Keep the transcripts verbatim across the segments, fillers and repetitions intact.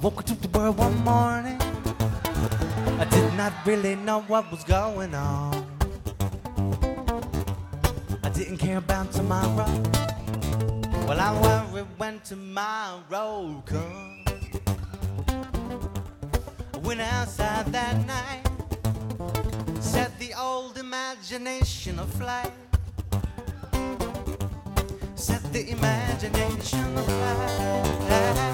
woke up to the world one morning. I did not really know what was going on. I didn't care about tomorrow. Well, I worried when tomorrow comes. I went outside that night, set the old imagination aflight. Set the imagination aflight.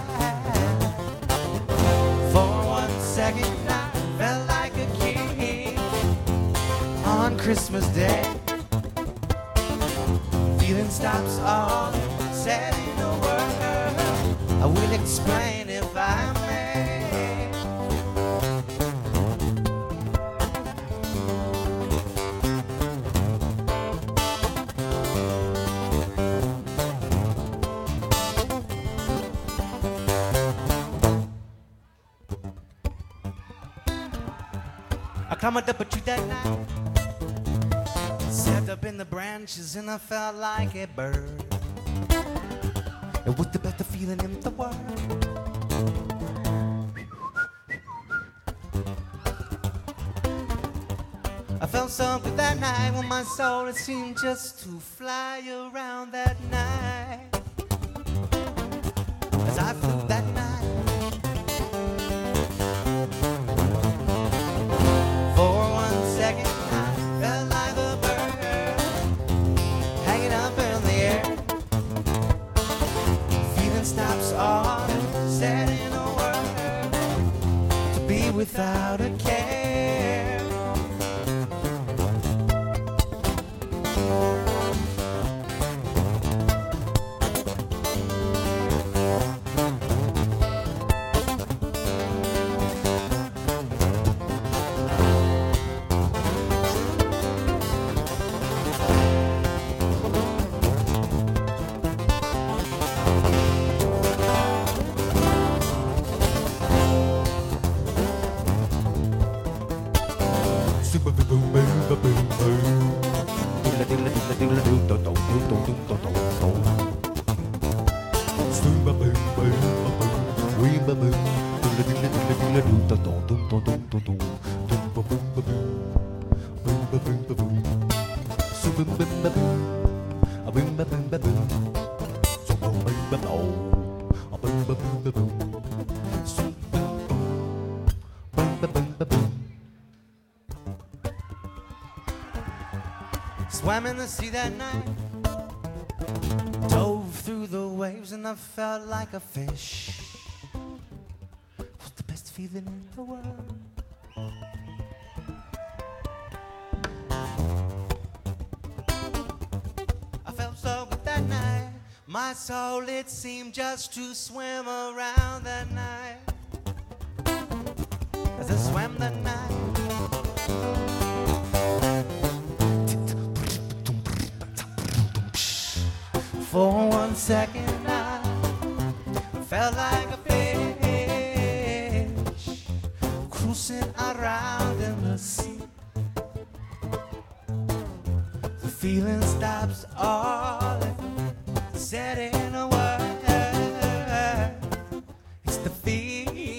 For one second I felt like a king on Christmas Day. Feeling stops all said in a word. I will explain if I may. I climbed up a tree that night, sat up in the branches and I felt like a bird. It was the best feeling in the world. I felt so good that night when my soul, it seemed just to fly around that night. As I flew that night, for one second I felt like a bird hanging up in the air. Feeling stops all said in a word, to be without a care. Swam in the sea that night, dove through the waves and I felt like a fish. It was the best feeling in the world. I felt so good that night, my soul, it seemed just to swim around that night. As I swam that night, for one second I felt like a fish cruising around in the sea. The feeling stops all said in a word. It's the feeling.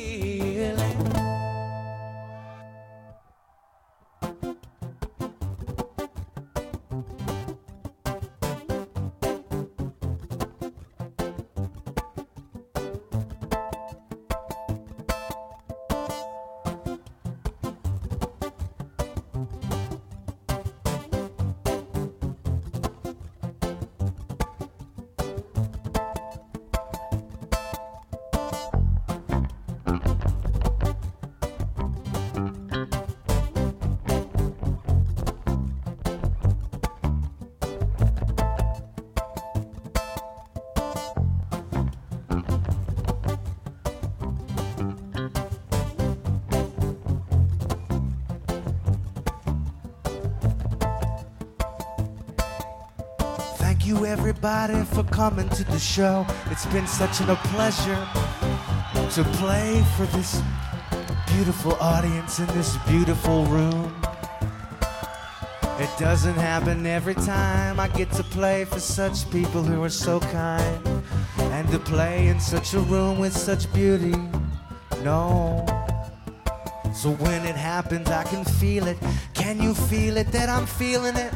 Thank you everybody for coming to the show. It's been such a pleasure to play for this beautiful audience in this beautiful room. It doesn't happen every time I get to play for such people who are so kind, and to play in such a room with such beauty No. So when it happens, I can feel it. Can you feel it that I'm feeling it?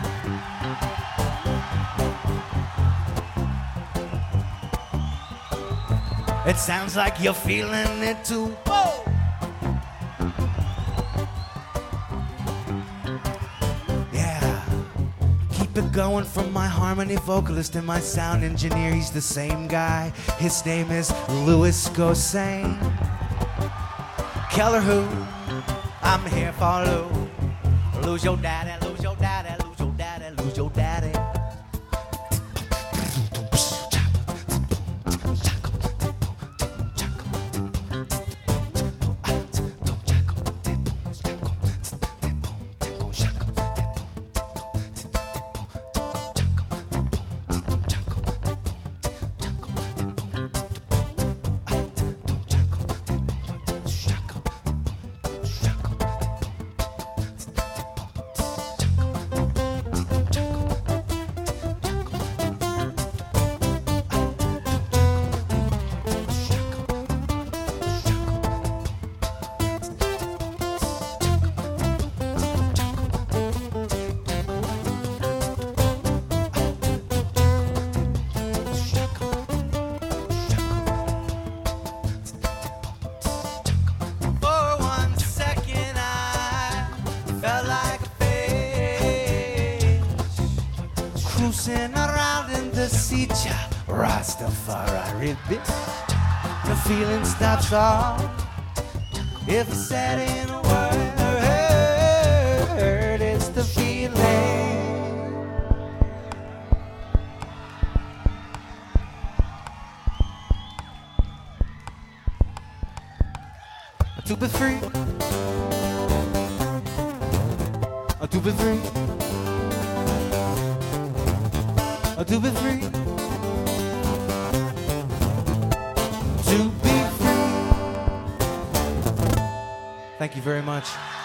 It sounds like you're feeling it too. Whoa! Yeah. Keep it going from my harmony vocalist and my sound engineer. He's the same guy. His name is Louis Gossane. Keller who? I'm here for Lou. Lose your daddy, lose your daddy, lose your daddy, lose your daddy. Cruising around in the sea, Rastafari, bitch. The feeling stops off. If I said in a word, it's the feeling. To be free, to be free. To be free, to be free. Thank you very much.